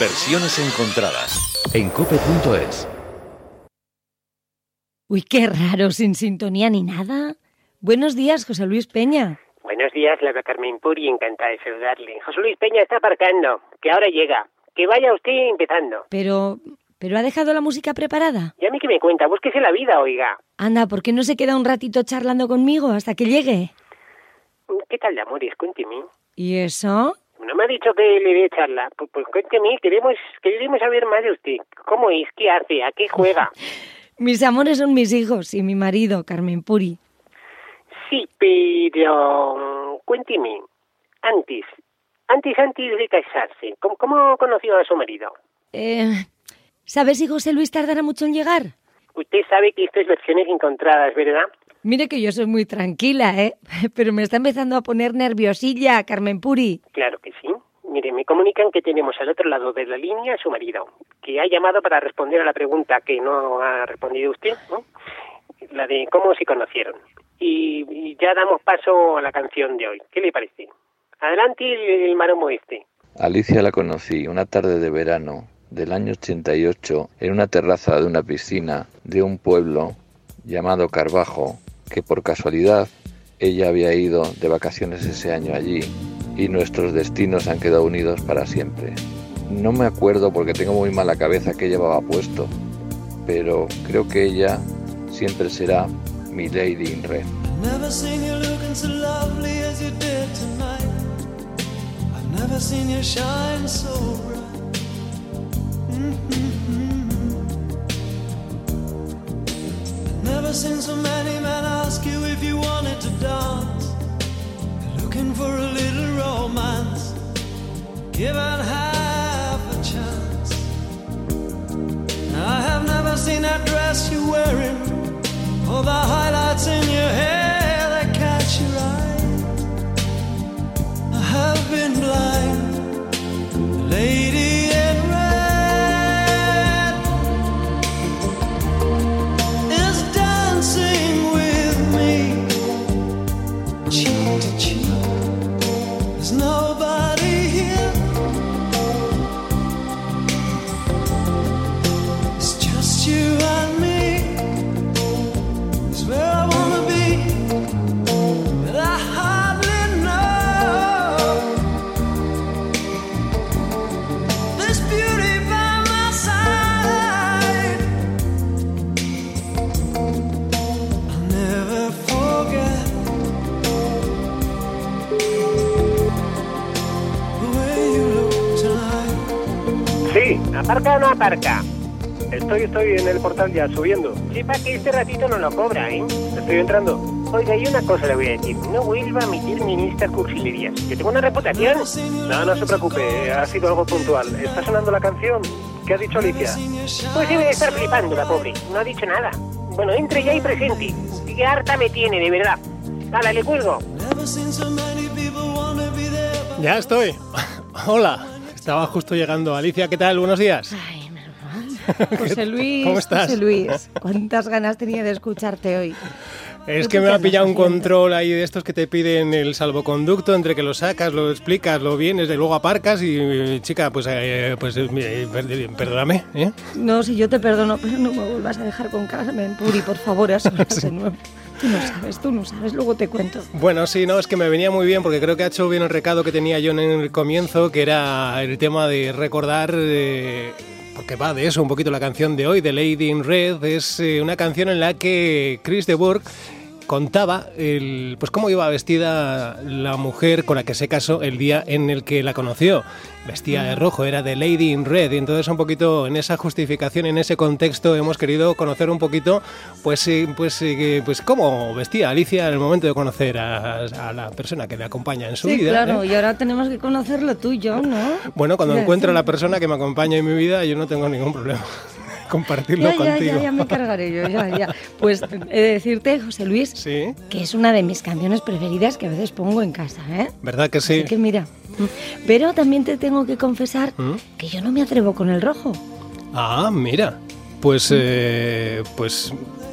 Versiones encontradas en cope.es. Uy, qué raro, sin sintonía ni nada. Buenos días, José Luis Peña. Buenos días, Laura Carmen Puri, encantada de saludarle. José Luis Peña está aparcando, que ahora llega. Que vaya usted empezando. Pero ¿ha dejado la música preparada? ¿Y a mí qué me cuenta? Búsquese la vida, oiga. Anda, ¿por qué no se queda un ratito charlando conmigo hasta que llegue? ¿Qué tal de amores? Cuénteme. ¿Y eso? No me ha dicho que le dé charla. Pues cuénteme, queremos saber más de usted. ¿Cómo es? ¿Qué hace? ¿A qué juega? Mis amores son mis hijos y mi marido, Carmen Puri. Sí, pero cuénteme, antes de casarse, ¿cómo conoció a su marido? ¿Sabes si José Luis tardará mucho en llegar? Usted sabe que esto es versiones encontradas, ¿verdad? Mire que yo soy muy tranquila, pero me está empezando a poner nerviosilla, Carmen Puri. Claro que sí. Mire, me comunican que tenemos al otro lado de la línea a su marido, que ha llamado para responder a la pregunta que no ha respondido usted, ¿no? La de cómo se conocieron. Y ya damos paso a la canción de hoy. ¿Qué le parece? Adelante el maromo este. Alicia la conocí una tarde de verano del año 88 en una terraza de una piscina de un pueblo llamado Carbajo, que por casualidad ella había ido de vacaciones ese año allí y nuestros destinos han quedado unidos para siempre. No me acuerdo porque tengo muy mala cabeza qué llevaba puesto, pero creo que ella siempre será mi Lady in Red. Never seen you looking so lovely as you did tonight. I've never seen you shine so bright. I've never seen so many men ask you if you wanted to dance. Looking for a little romance, given half a chance. I have never seen that dress you're wearing, all the highlights in your hair that catch your eye. I have been blind, lady in red is dancing with me, cheek to cheek. There's nobody here, it's just you and me. Where I wanna be, but I hardly know. This beauty by my side, I'll never forget the way you look tonight. Sí, ¿aparca o no aparca? Estoy en el portal ya, subiendo. Sepa que este ratito no lo cobra, ¿eh? Estoy entrando. Oiga, y una cosa le voy a decir. No vuelva a emitirme en estas cursilerías. ¿Que tengo una reputación? No se preocupe. Ha sido algo puntual. ¿Está sonando la canción? ¿Qué ha dicho Alicia? Pues debe de estar flipando la pobre. No ha dicho nada. Bueno, entre ya y presente. Qué harta me tiene, de verdad. Hala, le cuelgo. Ya estoy. Hola. Estaba justo llegando. Alicia, ¿qué tal? Buenos días. Ay, José Luis, ¿cómo estás? José Luis, cuántas ganas tenía de escucharte hoy. Es que me ha pillado un control ahí de estos que te piden el salvoconducto, entre que lo sacas, lo explicas, lo vienes, de luego aparcas y, chica, perdóname, ¿eh? No, si yo te perdono, pero no me vuelvas a dejar con Carmen Puri, por favor, a solas de nuevo. Tú no sabes, luego te cuento. Bueno, sí, no, es que me venía muy bien porque creo que ha hecho bien el recado que tenía yo en el comienzo, que era el tema de recordar... porque va de eso un poquito la canción de hoy, de Lady in Red. Es una canción en la que Chris de Burgh contaba pues cómo iba vestida la mujer con la que se casó el día en el que la conoció. Vestía de rojo, era de Lady in Red, y entonces un poquito en esa justificación, en ese contexto, hemos querido conocer un poquito pues cómo vestía Alicia en el momento de conocer a la persona que le acompaña en su vida. Claro, y ahora tenemos que conocerlo tú y yo, ¿no? Bueno, cuando encuentro a la persona que me acompaña en mi vida, yo no tengo ningún problema. Compartirlo contigo. Ya me encargaré yo, ya. Pues he de decirte, José Luis, ¿sí? Que es una de mis canciones preferidas que a veces pongo en casa, ¿eh? ¿Verdad que sí? Así que mira, pero también te tengo que confesar que yo no me atrevo con el rojo. Ah, mira, pues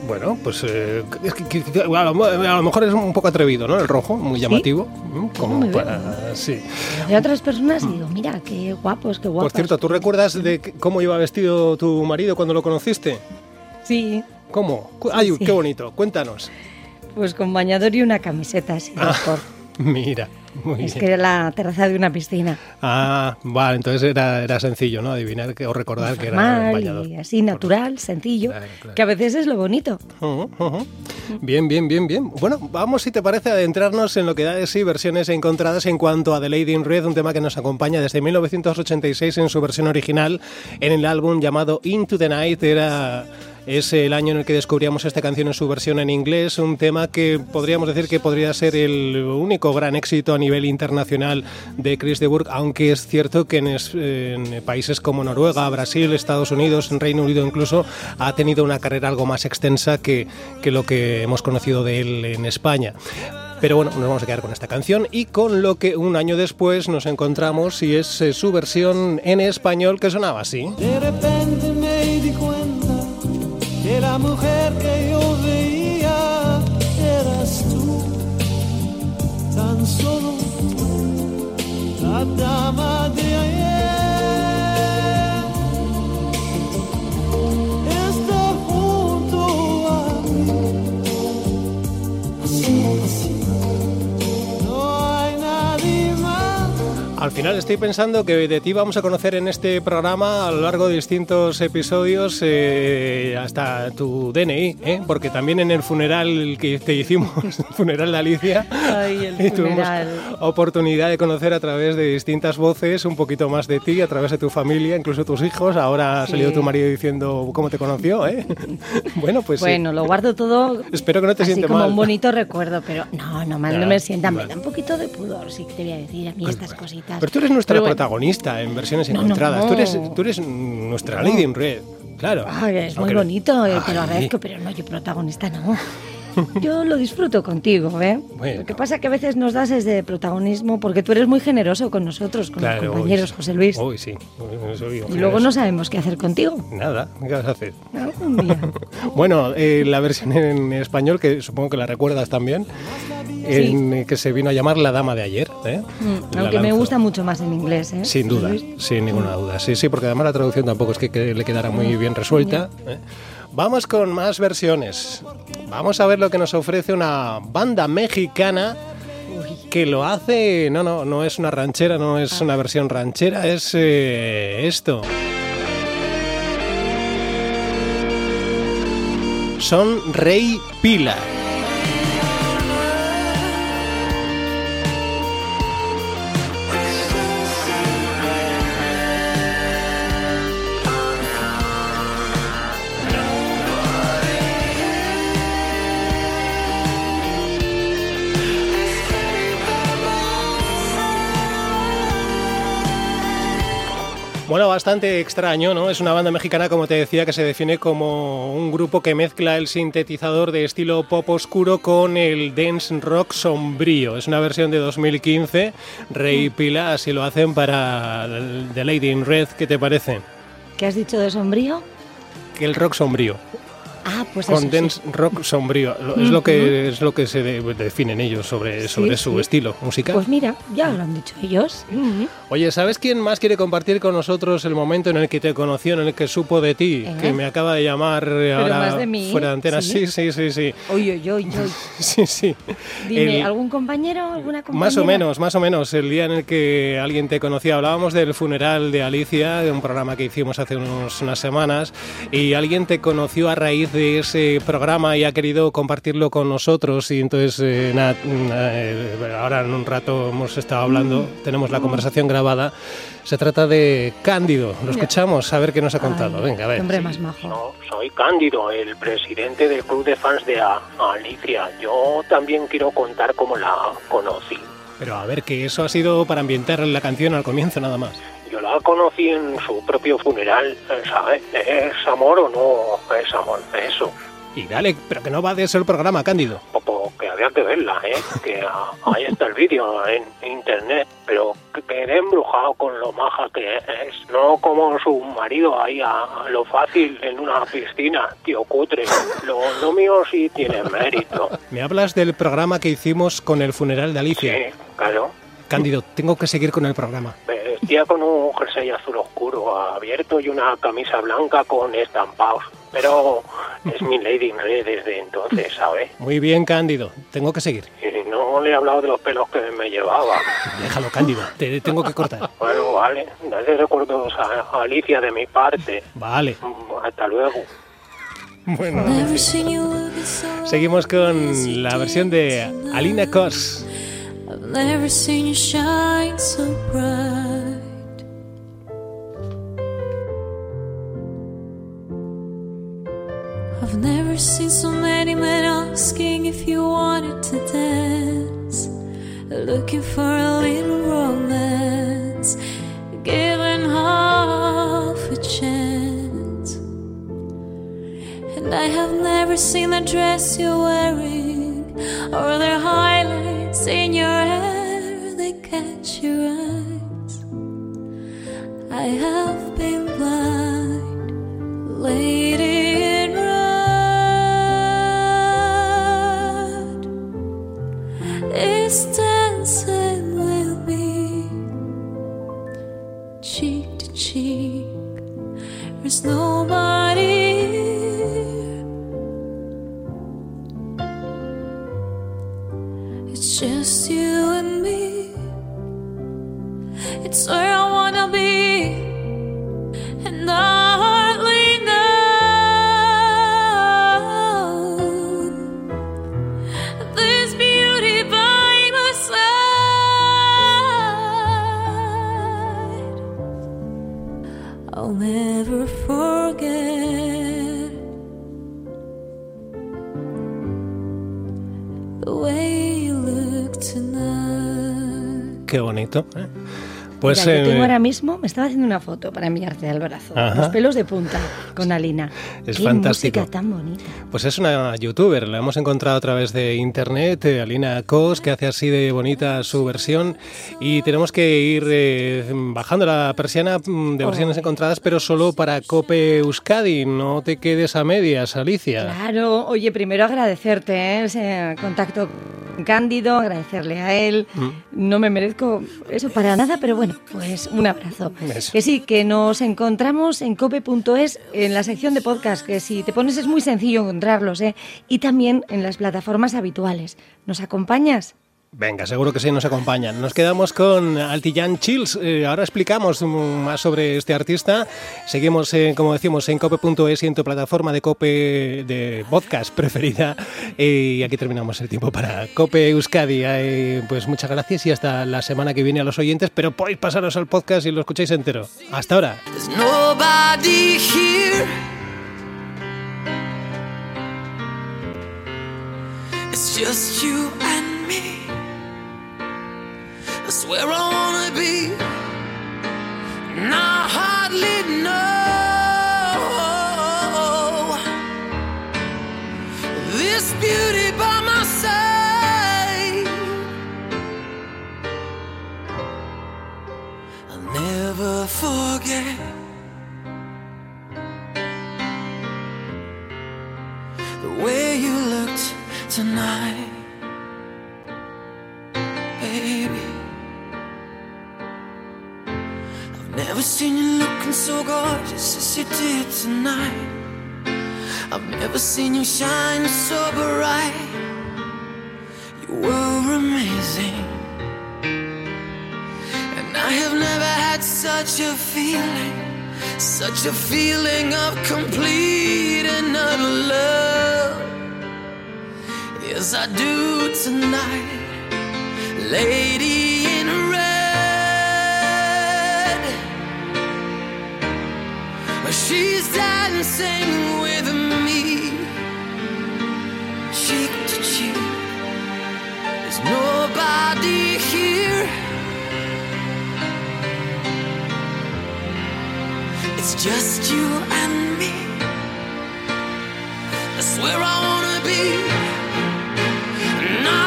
Bueno, pues a lo mejor es un poco atrevido, ¿no? El rojo, muy llamativo. Como para... Sí. Hay otras personas y digo, mira, qué guapos, qué guapas. Por cierto, ¿tú recuerdas de cómo iba vestido tu marido cuando lo conociste? Sí. ¿Cómo? Ay, Sí. qué bonito. Cuéntanos. Pues con bañador y una camiseta así de sport. Mira, muy Es bien. que era la terraza de una piscina. Ah, vale, entonces era sencillo, ¿no? Adivinar o recordar que era Normal bañador. y así, natural, sencillo. Claro, claro. Que a veces es lo bonito. Bien, bien, bien, bien. Bueno, vamos, si te parece, a adentrarnos en lo que da de sí versiones encontradas en cuanto a The Lady in Red, un tema que nos acompaña desde 1986 en su versión original, en el álbum llamado Into the Night. Es el año en el que descubríamos esta canción en su versión en inglés, un tema que podríamos decir que podría ser el único gran éxito a nivel internacional de Chris de Burgh, aunque es cierto que en países como Noruega, Brasil, Estados Unidos, Reino Unido incluso, ha tenido una carrera algo más extensa que lo que hemos conocido de él en España. Pero bueno, nos vamos a quedar con esta canción y con lo que un año después nos encontramos, y es su versión en español, que sonaba así. De repente me di cuenta que la mujer que yo veía eras tú, tan solo tú, la dama de ayer. Está junto a mí, así, no hay nadie más. Al final estoy pensando que de ti vamos a conocer en este programa a lo largo de distintos episodios hasta tu DNI, porque también en el funeral que te hicimos, el funeral de Alicia, Ay, el y tuvimos funeral. oportunidad de conocer a través de distintas voces un poquito más de ti, a través de tu familia, incluso tus hijos. Ahora ha salido Sí. tu marido diciendo cómo te conoció, ¿eh? Bueno, pues Bueno, lo guardo todo. espero que no te así siente como mal. un bonito recuerdo, pero no mal Ya, no me sienta. vale. Me da un poquito de pudor, sí que te voy a decir a mí estas cositas. Pero tú eres nuestra Pero bueno. protagonista en versiones No, encontradas. no. Tú eres nuestra Lady in Red, claro. Ay, es muy Aunque- bonito, te lo Ay. agradezco, pero no, yo protagonista no. Yo lo disfruto contigo, ¿eh? Bueno. Lo que pasa es que a veces nos das ese protagonismo porque tú eres muy generoso con nosotros, con Claro, los compañeros, hoy- José Luis. Hoy sí. Hoy soy Y luego no sabemos qué hacer contigo. Nada, ¿qué vas a hacer? Algún día. Bueno, la versión en español, que supongo que la recuerdas también, que se vino a llamar La Dama de Ayer. La Aunque me lanzo. gusta mucho más en inglés, ¿eh? Sin duda, Luis. sin ninguna duda. Sí, sí, porque además la traducción tampoco es que le quedara muy bien resuelta. Vamos con más versiones. Vamos a ver lo que nos ofrece una banda mexicana que lo hace... No es una ranchera, no es una versión ranchera, es esto. Son Rey Pila. Bueno, bastante extraño, ¿no? Es una banda mexicana, como te decía, que se define como un grupo que mezcla el sintetizador de estilo pop oscuro con el dance rock sombrío. Es una versión de 2015. Rey y Pila así lo hacen para The Lady in Red. ¿Qué te parece? ¿Qué has dicho de sombrío? Que el rock sombrío. Ah, pues Con eso dance sí. rock sombrío. Es lo que se definen ellos sobre su sí. estilo musical. Pues mira, ya lo han dicho ellos. Oye, ¿sabes quién más quiere compartir con nosotros el momento en el que te conoció, en el que supo de ti? Que me acaba de llamar ahora más de mí, fuera de antena. ¿sí? Sí. Oye. Sí. Dime, ¿algún compañero, alguna compañera? Más o menos. El día en el que alguien te conocía, hablábamos del funeral de Alicia, de un programa que hicimos hace unas semanas, y alguien te conoció a raíz de ese programa y ha querido compartirlo con nosotros, y entonces ahora en un rato hemos estado hablando, tenemos la conversación grabada. Se trata de Cándido. Lo escuchamos, a ver qué nos ha contado. Ay, Venga, a ver. qué hombre más majo. No, soy Cándido, el presidente del club de fans de Alicia. Yo también quiero contar cómo la conocí. Pero a ver, que eso ha sido para ambientar la canción al comienzo nada más. Yo la conocí en su propio funeral, ¿sabes? ¿Es amor o no es amor? Eso. Y dale, pero que no va de eso el programa, Cándido. Que a habría que verla, que ahí está el vídeo en internet, pero que quedé embrujado con lo maja que es, no como su marido ahí a lo fácil en una piscina, tío cutre. Lo mío sí tiene mérito. Me hablas del programa que hicimos con el funeral de Alicia. Sí, claro. Cándido, tengo que seguir con el programa. Vestía con un jersey azul oscuro abierto y una camisa blanca con estampados. Pero es mi Lady in Red desde entonces, ¿sabes? Muy bien, Cándido, tengo que seguir. Y no le he hablado de los pelos que me llevaba. Déjalo, Cándido, te tengo que cortar. Bueno, vale, dale recuerdos a Alicia de mi parte. Vale. Hasta luego. Bueno, seguimos con la versión de Alina Kos. I've never seen you shine so bright. I've never seen so many men asking if you wanted to dance, looking for a little romance, given half a chance. And I have never seen the dress you're wearing or the highlights in your hair that catch your eyes. I have been blind, lady in red is dancing with me, cheek to cheek. There's nobody here. It's just you and me. It's where I wanna be, and I hardly know this beauty by my side. I'll never forget the way you look tonight. Qué bonito, ¿eh? Pues Mira, yo tengo ahora mismo, me estaba haciendo una foto para enviarte al brazo. Ajá. Los pelos de punta con Alina. Es Qué fantástico. música tan bonita. Pues es una youtuber, la hemos encontrado a través de internet, Alina Kos, que hace así de bonita su versión, y tenemos que ir bajando la persiana de versiones encontradas, pero solo para Cope Euskadi, no te quedes a medias, Alicia. Claro, oye, primero agradecerte ese contacto con Cándido, agradecerle a él. No me merezco eso para nada, pero bueno, pues un abrazo. Eso. Que sí, que nos encontramos en cope.es, en la sección de podcast, que si te pones es muy sencillo encontrarlos, y también en las plataformas habituales. ¿Nos acompañas? Venga, seguro que sí, nos acompañan. Nos quedamos con Altillan Chills. Ahora explicamos más sobre este artista. Seguimos, como decimos, en cope.es y en tu plataforma de Cope de podcast preferida. Y aquí terminamos el tiempo para Cope Euskadi. Pues muchas gracias y hasta la semana que viene a los oyentes. Pero podéis pasaros al podcast y lo escucháis entero. Hasta ahora. There's nobody here. It's just you and me. That's where I wanna be. And I hardly know this beauty by my side. I'll never forget the way you looked tonight, baby. I've never seen you looking so gorgeous as you did tonight. I've never seen you shine so bright. You were amazing, and I have never had such a feeling of complete and utter love as I do tonight, lady in red. She's dancing with me, cheek to cheek. There's nobody here. It's just you and me. That's where I wanna be. And I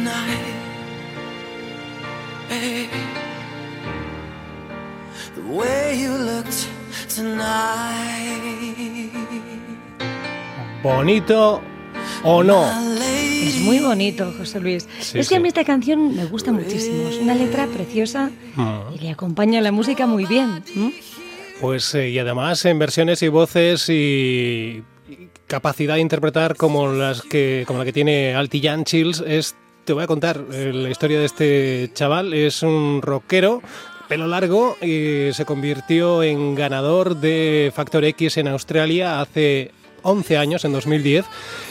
tonight, baby. The way you looked tonight. ¿Bonito o no? Es muy bonito, José Luis. Sí, es que a sí. mí esta canción me gusta muchísimo. Es una letra preciosa y le acompaña la música muy bien. Pues y además en versiones y voces y capacidad de interpretar como la que tiene Alti Janchils. Te voy a contar la historia de este chaval. Es un rockero, pelo largo, y se convirtió en ganador de Factor X en Australia hace 11 años, en 2010.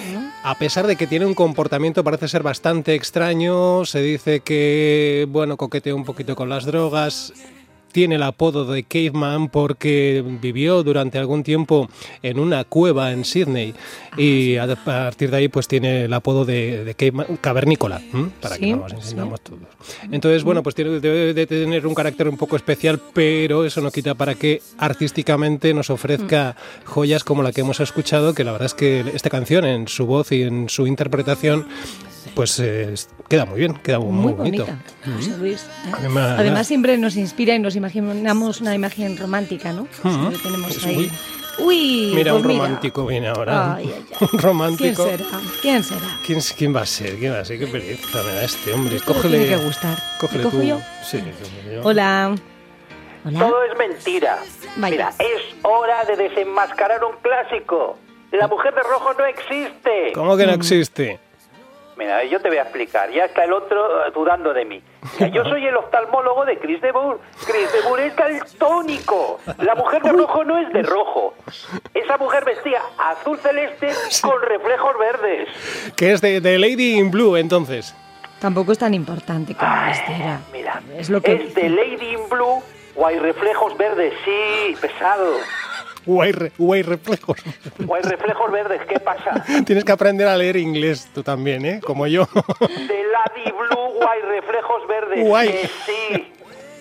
A pesar de que tiene un comportamiento, parece ser bastante extraño, se dice que, bueno, coquetea un poquito con las drogas. Tiene el apodo de Caveman porque vivió durante algún tiempo en una cueva en Sydney y a partir de ahí pues tiene el apodo de Caveman, cavernícola, para Sí, que nos entendamos todos. Entonces, bueno, pues debe de tener un carácter un poco especial, pero eso no quita para que artísticamente nos ofrezca joyas como la que hemos escuchado, que la verdad es que esta canción en su voz y en su interpretación pues queda muy bien, queda muy bonito. Bonita, José Luis. Además siempre nos inspira y nos imaginamos una imagen romántica, ¿no? Siempre tenemos pues, ahí. Uy, mira, pues un romántico viene ahora. Ay, ay, ay. Un romántico. ¿Quién será? ¿Quién va a ser? ¿Quién va a ser? Qué pereza me da este hombre. Esto Cógele. tiene que gustar. Cógele ¿Te cojo tú. yo? Sí, cojo yo. Hola. Hola. Todo es mentira. Vaya. Mira, es hora de desenmascarar un clásico. La mujer de rojo no existe. ¿Cómo que no existe? Mira, yo te voy a explicar. Ya está el otro dudando de mí. Mira, yo soy el oftalmólogo de Chris de Burgh. Chris de Burgh es daltónico. La mujer de rojo no es de rojo. Esa mujer vestía azul celeste con reflejos verdes. Que es de Lady in Blue, entonces. Tampoco es tan importante como vestiera. Mira, Es lo que es de Lady in Blue o hay reflejos verdes. Sí, pesado. Hay reflejos. O hay reflejos verdes. ¿Qué pasa? Tienes que aprender a leer inglés tú también, ¿eh? Como yo. De Lady Blue o hay reflejos verdes. Guay. Que sí.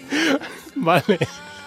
Vale.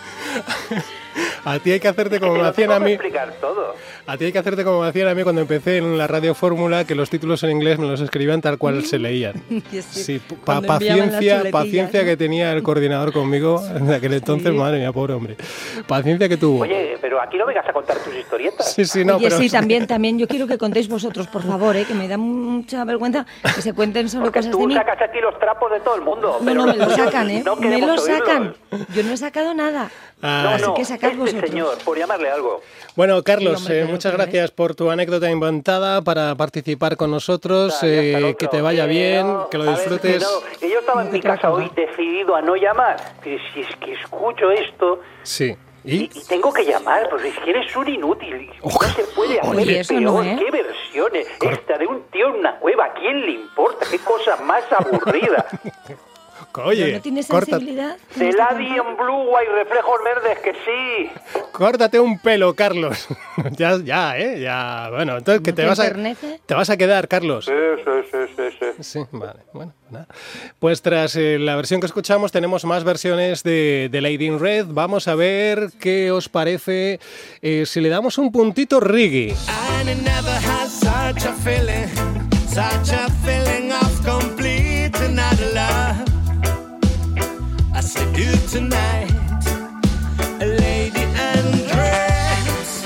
A ti hay que hacerte como me Te lo hacían tengo a que mí. explicar todo. A ti hay que hacerte como me hacían a mí cuando empecé en la Radio Fórmula, que los títulos en inglés me los escribían tal cual se leían. Sí, Cuando enviaban las chuletillas, paciencia ¿no? que tenía el coordinador conmigo en aquel entonces, madre mía, pobre hombre. Paciencia que tuvo. Oye, pero aquí no vengas a contar tus historietas. Sí, no, Oye, pero sí, también. Yo quiero que contéis vosotros, por favor, que me da mucha vergüenza que se cuenten solo Porque cosas de tú mí. sacas aquí los trapos de todo el mundo. No, pero me lo los tuyos sacan, ¿eh? no Me queremos lo sacan. oírlos. Yo no he sacado nada. Ah, Así que sacad este vosotros. señor, por llamarle algo. Bueno, Carlos, Sí, hombre, muchas claro, gracias por tu anécdota inventada para participar con nosotros. Ya está el otro. Que te vaya bien, No, que lo a ver, disfrutes. que no, que yo estaba en mi casa hoy decidido a no llamar. Que si es que escucho esto Sí. y tengo que llamar, porque es que eres un inútil. No se puede hacer Oye, eso peor. no, ¿eh? ¿Qué versiones? Esta de un tío en una cueva. ¿A quién le importa? ¿Qué cosa más aburrida? Oye, ¿No tienes corta- sensibilidad? De Lady en Blue hay reflejos verdes, que sí. córtate un pelo, Carlos. ya. Bueno, entonces que ¿No te te vas enternece? te vas a quedar, Carlos. Sí. Sí, vale, bueno, nada. Pues tras la versión que escuchamos tenemos más versiones de Lady in Red. Vamos a ver qué os parece si le damos un puntito reggae. I never had such a feeling of complete and utter love. I said you tonight, a lady and dress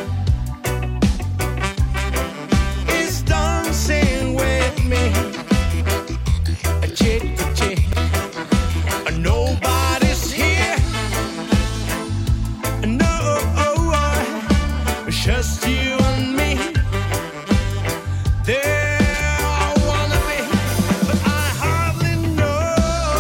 is dancing with me, chick to chick. Nobody's here, no, just you and me. There I wanna be, but I hardly know.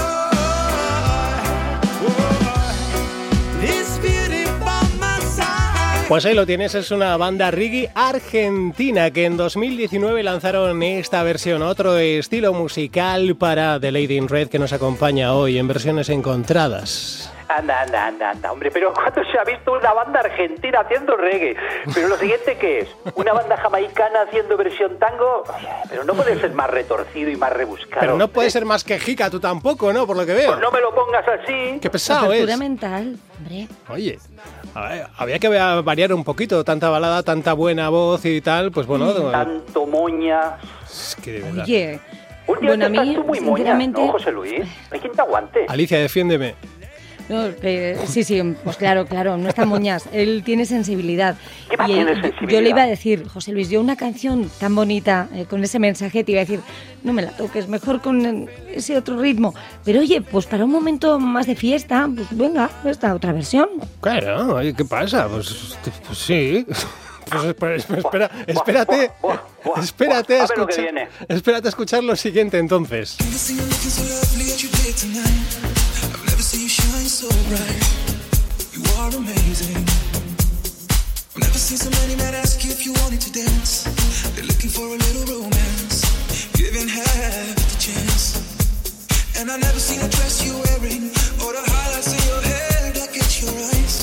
This beauty by my side. Pues ahí lo tienes, es una banda reggae argentina que en 2019 lanzaron esta versión, otro estilo musical para The Lady in Red que nos acompaña hoy en versiones encontradas. Anda, hombre, pero ¿cuándo se ha visto una banda argentina haciendo reggae? Pero lo siguiente, ¿qué es? ¿Una banda jamaicana haciendo versión tango? Oye, pero no puede ser más retorcido y más rebuscado. Pero no puede ser más que jica tú tampoco, ¿no? Por lo que veo. Pues no me lo pongas así. Qué pesado Apertura es. mental, hombre. Oye, a ver, había que variar un poquito, tanta balada, tanta buena voz y tal, pues bueno. Tanto moña. Es que de verdad. Oye, últimamente Bueno, a mí, estás tú muy moña, sinceramente- ¿no, José Luis? Hay quien te aguante. Alicia, defiéndeme. No, sí, pues claro, no está moñas. Él tiene sensibilidad. ¿Qué va a tener sensibilidad? Yo le iba a decir, José Luis, yo una canción tan bonita, con ese mensaje, te iba a decir, no me la toques, mejor con ese otro ritmo. Pero oye, pues para un momento más de fiesta, pues venga, esta otra versión. Claro, oye, ¿qué pasa? Pues sí. Pues espérate buah. Espérate A ver lo que escuchar. viene. Espérate a escuchar lo siguiente entonces. Never seen you looking so lovely as you did tonight. I've never seen you shine so bright. You are amazing. I've never seen somebody might ask you if you wanted to dance. They're looking for a little romance, giving half the chance. And I've never seen a dress you're wearing or the highlights in your hair that catch your eyes.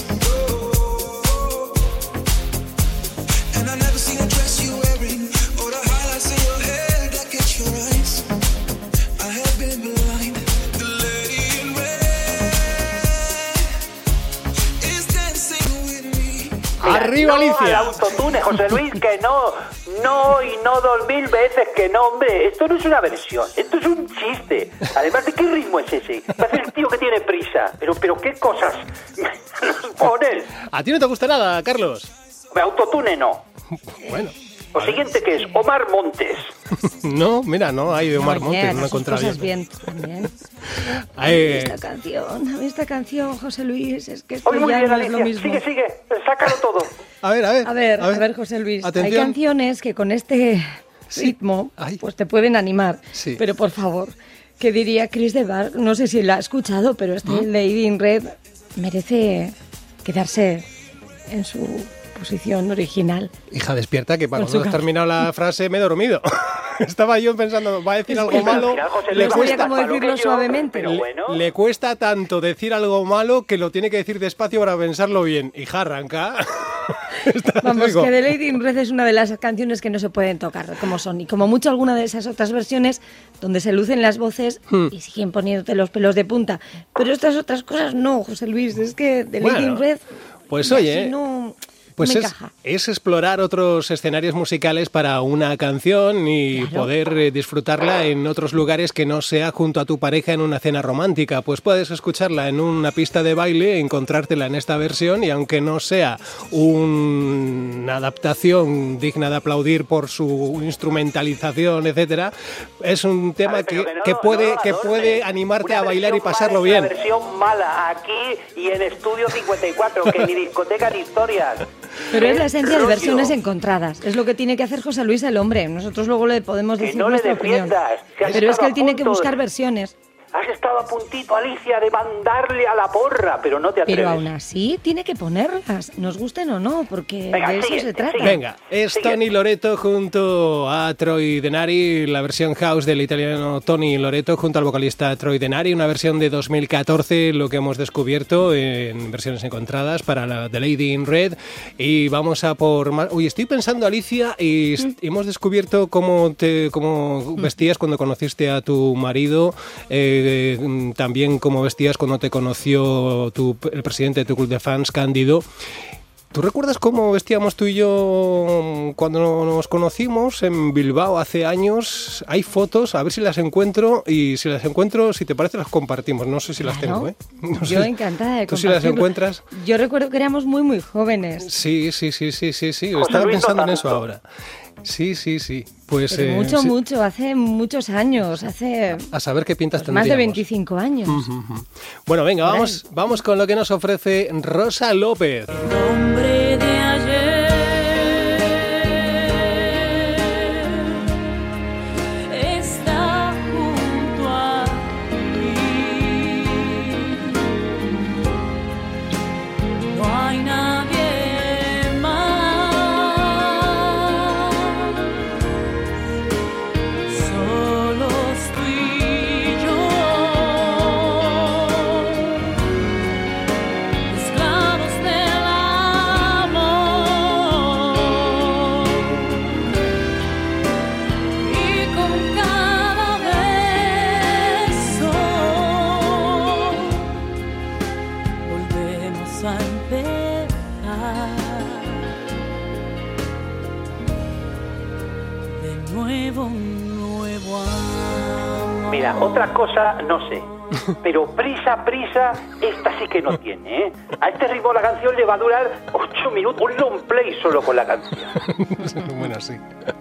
And I've never seen a dress you're wearing or the highlights in your hair that catch your eyes. I have been blind. The lady in red is dancing with me. Mira, ¡Arriba, no Alicia! al autotune, José Luis, que no y no 2000 veces que no, hombre. Esto no es una versión, esto es un chiste. Además, ¿de qué ritmo es ese? Parece el tío que tiene prisa. Pero ¿qué cosas nos pones? ¿A ti no te gusta nada, Carlos? Autotune no. Bueno. Lo siguiente que es Omar Montes. No, mira, no hay de Omar Oye, Montes, no he haga sus encontrado cosas yo. bien también. Ay, Esta canción, José Luis, es que esto Oye, muy ya bien, no es lo Alicia. mismo. Sigue, sácalo todo. a ver. A ver, José Luis, Atención. hay canciones que con este ritmo Ay. pues te pueden animar. Sí. Pero por favor, ¿qué diría Chris de Bar? No sé si la ha escuchado, pero este Lady in Red merece quedarse en su posición original. Hija, despierta, que Con cuando su has terminado la frase me he dormido. Estaba yo pensando, va a decir algo malo. Al final, José Le Luis, No sabía cuesta, cómo para lo decirlo que yo, suavemente. pero bueno. le cuesta tanto decir algo malo que lo tiene que decir despacio para pensarlo bien. Hija, arranca. Vamos, Digo, que The Lady in Red es una de las canciones que no se pueden tocar como son. Y como mucho alguna de esas otras versiones donde se lucen las voces y siguen poniéndote los pelos de punta. Pero estas otras cosas no, José Luis. Es que The Lady Bueno, in Red... pues y oye, así no Pues me es, encaja. es explorar otros escenarios musicales para una canción y Claro. poder disfrutarla en otros lugares que no sea junto a tu pareja en una cena romántica. Pues puedes escucharla en una pista de baile, encontrártela en esta versión y aunque no sea una adaptación digna de aplaudir por su instrumentalización, etcétera, es un tema Vale, pero que puede adornes. animarte Una a bailar y versión pasarlo mala es bien. Una versión mala aquí y en Estudio 54, que ni discoteca ni historias. Pero es la esencia de rollo. versiones encontradas. Es lo que tiene que hacer José Luis el hombre. Nosotros luego le podemos Que decir no le nuestra opinión. defiendas, que has Pero es que estado él tiene a que punto de- buscar versiones. Has estado a puntito, Alicia, de mandarle a la porra, pero no te atreves. Pero aún así tiene que ponerlas, nos gusten o no, porque Venga, de eso sigue, se trata. sigue. Venga, es Sigue. Tony Loretto junto a Troy Denari, la versión house del italiano Tony Loretto junto al vocalista Troy Denari, una versión de 2014, lo que hemos descubierto en versiones encontradas para la The Lady in Red. Y vamos a por más. Uy, estoy pensando, Alicia, y hemos descubierto cómo vestías cuando conociste a tu marido, también cómo vestías cuando te conoció el presidente de tu club de fans, Cándido. ¿Tú recuerdas cómo vestíamos tú y yo cuando nos conocimos en Bilbao hace años? Hay fotos, a ver si las encuentro, y si las encuentro, si te parece, las compartimos. No sé si las Claro. tengo, ¿eh? No Yo sé. encantada de ¿Tú si las compartirlo. encuentras? Yo recuerdo que éramos muy, muy jóvenes. Sí. Estaba Luis pensando en no eso tanto. ahora. Sí. Pues Pero mucho, sí. mucho, hace muchos años, hace A saber qué pintas pues, más de tendríamos. 25 años. Bueno, venga, Por ahí. vamos con lo que nos ofrece Rosa López. Hombre de ayer está junto a ti. No hay nadie más, solos tú y yo. Esclavos del Mira, otra cosa, no sé. Pero prisa, esta sí que no tiene, ¿eh? A este ritmo la canción le va a durar 8 minutos, un long play solo con la canción. Bueno, sí.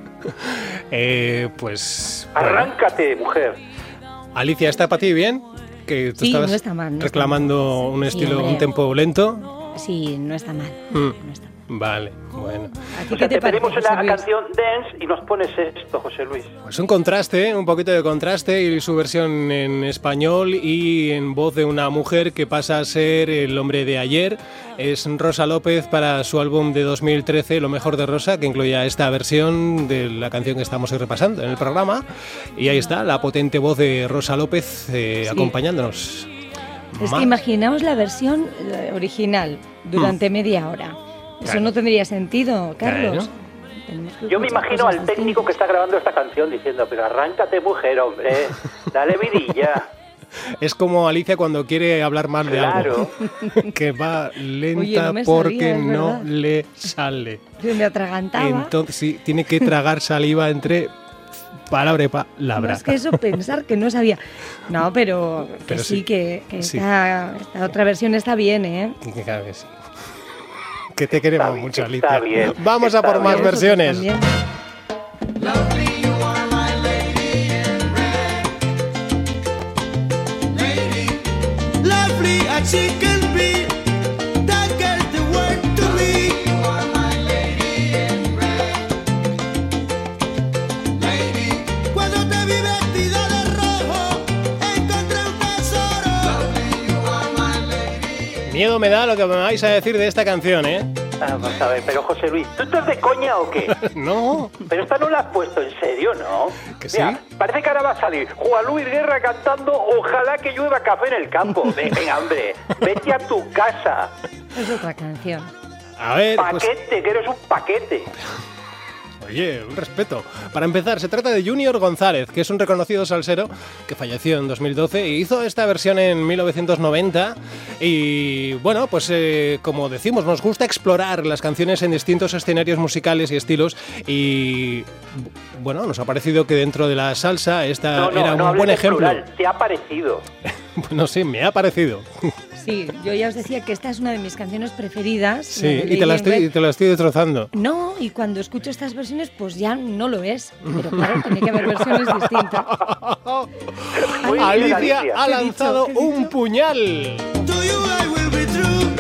Pues... Arráncate, mujer. Alicia, ¿está para ti bien? Que tú Sí, estabas no está mal, no reclamando un estilo, hombre. un tempo lento. Sí, no está mal. Mm. No está mal. Vale, bueno. ¿A ti O sea, qué te te pedimos parece, una José Luis? canción dance y nos pones esto, José Luis. Pues un contraste, un poquito de contraste, y su versión en español y en voz de una mujer que pasa a ser el hombre de ayer. Es Rosa López para su álbum de 2013, Lo mejor de Rosa, que incluía esta versión de la canción que estamos hoy repasando en el programa. Y ahí está, la potente voz de Rosa López acompañándonos. Es que imaginaos la versión original durante media hora. Eso Claro. no tendría sentido, Carlos. Claro. Tenemos que Yo me escuchar imagino cosas al técnico que distintas. está grabando esta canción diciendo, pero arráncate, mujer, hombre, dale vidilla. Es como Alicia cuando quiere hablar más de Claro. algo, que va lenta Oye, no me porque sabía, es no verdad. le sale. Yo me atragantaba. Entonces sí, tiene que tragar saliva entre palabra y palabra. Más que eso, pensar que no sabía. No, pero Pero sí, sí. que Sí. esta otra versión está bien, ¿eh? Claro que sí. Que te queremos Está bien, mucho, está Alicia. bien, Vamos a está por más bien. Vosotros versiones. también. Lovely as she can be, that girl's the word to me. You are my lady in red. Lady, cuando te vi vestida de rojo, encontré un tesoro. Lovely, you are my lady. Miedo me da lo que me vais a decir de esta canción, ¿eh? Vamos a ver, pero José Luis, ¿tú estás de coña o qué? No. Pero esta no la has puesto en serio, ¿no? ¿Que sí? Mira, parece que ahora va a salir Juan Luis Guerra cantando Ojalá que llueva café en el campo. Venga, hombre, vete a tu casa. Es otra canción. A ver, pues, Paquete, que eres un paquete. oye, un respeto. Para empezar, se trata de Junior González, que es un reconocido salsero que falleció en 2012 y hizo esta versión en 1990. Y bueno, pues como decimos, nos gusta explorar las canciones en distintos escenarios musicales y estilos. Y bueno, nos ha parecido que dentro de la salsa esta era un hables buen en ejemplo. plural, te ha parecido. Bueno, sí, me ha parecido. Sí, yo ya os decía que esta es una de mis canciones preferidas. Sí, la de y te la Lady in Red. estoy destrozando. No, y cuando escucho estas versiones, pues ya no lo es. Pero claro, tiene que haber versiones distintas. Muy bien, Alicia Alicia. ha ¿Qué he dicho? lanzado ¿Qué he un dicho? puñal. To you I will be true.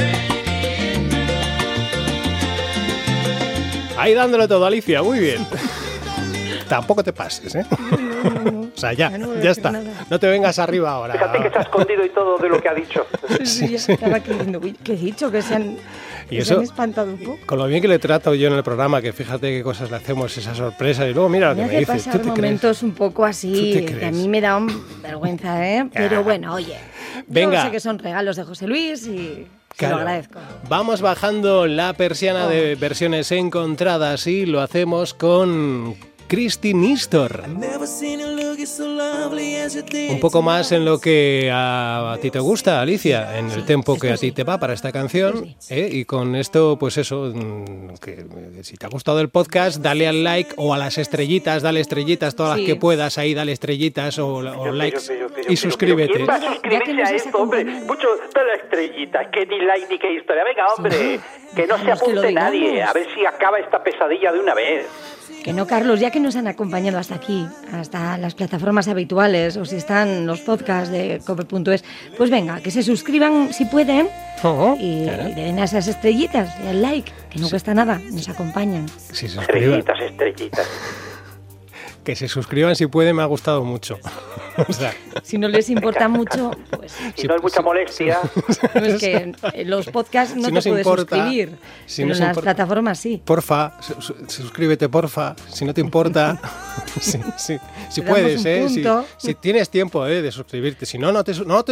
Ahí dándolo todo, Alicia, muy bien. Tampoco te pases, ¿eh? O sea, ya no voy a decir está. nada. No te vengas arriba ahora. Fíjate que se ha escondido y todo de lo que ha dicho. Sí, ya estaba creyendo, uy, ¿qué he dicho? Que se han, Y que eso- se han espantado un poco. Con lo bien que le trato yo en el programa, que fíjate qué cosas le hacemos, esa sorpresa, y luego mira lo que Me me hace dices. ¿Tú pasar te momentos un poco ¿Tú así, te que a crees? mí me da vergüenza, ¿eh? Pero bueno, oye, Venga. yo sé que son regalos de José Luis y se Claro. lo agradezco. Vamos bajando la persiana Oh. de versiones encontradas y lo hacemos con Christy Nistor. Never seen you looking so lovely as you did. Un poco más en lo que a ti te gusta, Alicia, en el Sí, tempo que esto a ti sí. te va para esta canción. Esto Y con esto, pues eso, que si te ha gustado el podcast, dale al like o a las estrellitas, dale estrellitas todas Sí. las que puedas, ahí dale estrellitas o likes Pero, y suscríbete. ¿quién va a Ya que suscribirse nos a has esto, hombre? acompañado. Mucho de la estrellita, que ni like ni qué historia. Venga, hombre, que no se Déjanos que lo apunte nadie. digamos. A ver si acaba esta pesadilla de una vez. Que no, Carlos, ya que nos han acompañado hasta aquí, hasta las plataformas habituales, o si están los podcasts de cope.es, pues venga, que se suscriban si pueden Oh, y claro. le den a esas estrellitas y al like, que no cuesta nada, nos acompañan. Si se suscriban, Estrellitas, estrellitas. que se suscriban si pueden, me ha gustado mucho. O sea, Si no les importa mucho, pues Si Sí, no hay mucha sí, molestia. no es que en los podcasts no Si te nos puedes importa, suscribir, si pero nos en las importa. plataformas sí. porfa, suscríbete, porfa, si no te importa. Si Te damos puedes, un Si, punto. si tienes tiempo, de suscribirte. Si no, no,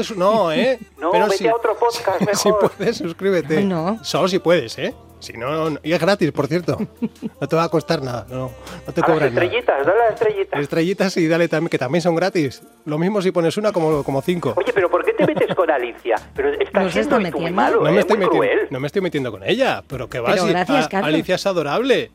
No, vete a otro podcast mejor. Si puedes, suscríbete. No. Solo si puedes, Si no, y es gratis, por cierto. No te va a costar nada, no te A las cobran nada. estrellitas, dale a las estrellitas. Estrellitas y dale también, que también son gratis. Lo mismo si pones una como 5. Oye, pero ¿por qué te metes con Alicia? Pero estás Nos siendo está tú muy metiendo. malo, No me, estoy muy metiendo, cruel. no me estoy metiendo con ella, pero que va, Pero si gracias, Carlos. Alicia es adorable.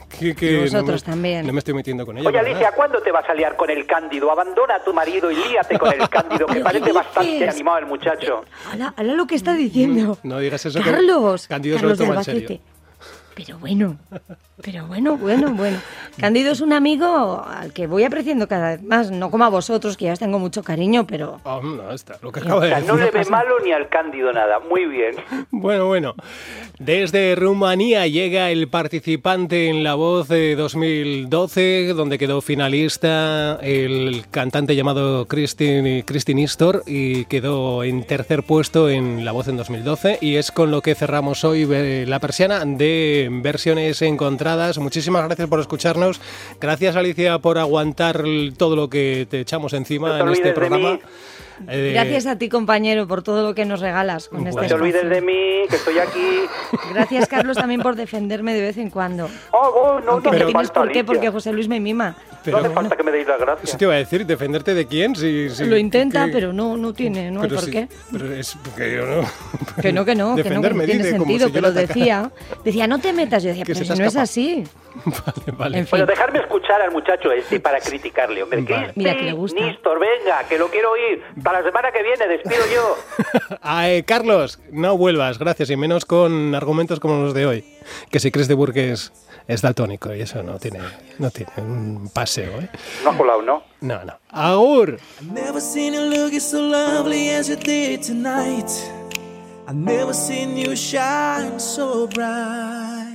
que vosotros también. No me estoy metiendo con ella. Oye, ¿verdad? Alicia, ¿cuándo te vas a liar con el Cándido? Abandona a tu marido y líate con el Cándido, que ¿Pero parece qué bastante dices? animado el muchacho. Hala lo que está diciendo. No digas eso. Carlos, que Cándido Carlos se lo del toma en serio. Albacete. Pero bueno. Cándido es un amigo al que voy apreciando cada vez más, no como a vosotros, que ya os tengo mucho cariño, pero... Oh, no, está lo que acaba O de sea, decir. no le ve malo ni al Cándido nada. Muy bien. Bueno. Desde Rumanía llega el participante en La Voz de 2012, donde quedó finalista el cantante llamado Kristin Istor y quedó en tercer puesto en La Voz en 2012. Y es con lo que cerramos hoy la persiana de versiones encontradas. Muchísimas gracias por escucharnos. Gracias, Alicia, por aguantar todo lo que te echamos encima No te en este olvides de programa. mí. Gracias a ti, compañero, por todo lo que nos regalas con este No te olvides espacio. de mí, que estoy aquí. Gracias, Carlos, también por defenderme de vez en cuando. No Aunque no hace tienes falta, por qué, Alicia. porque José Luis me mima. Pero no hace falta que me deis las gracias. Eso te iba a decir, ¿defenderte de quién? Si Lo intenta, que- pero no tiene, no hay por qué. Pero es que yo no... Que no Defenderme, tiene dice, como sentido, si yo pero la atacara. decía, no te metas. Yo decía, Que pero se te si no es escapa. así. Vale. En fin. Bueno, dejarme escuchar al muchacho este para criticarle, hombre. Vale. Mira que le gusta. Nistor, venga, que lo quiero oír. Para la semana que viene despido yo. Carlos, no vuelvas, gracias, y menos con argumentos como los de hoy. Que si crees de Burgess es daltónico y eso no tiene un paseo, ¿eh? No ha colado, ¿no? No. ¡Agur! I've never seen you looking so lovely as you did tonight. I've never seen you shine so bright.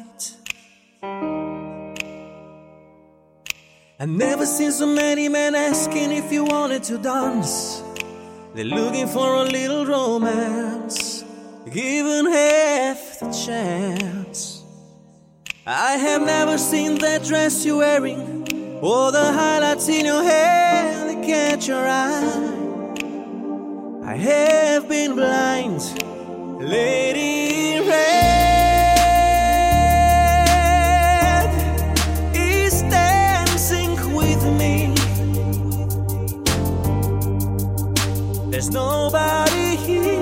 I've never seen so many men asking if you wanted to dance. They're looking for a little romance, given half the chance. I have never seen that dress you're wearing, or the highlights in your hair that catch your eye. I have been blind, Lady in Red is dancing with me. There's nobody here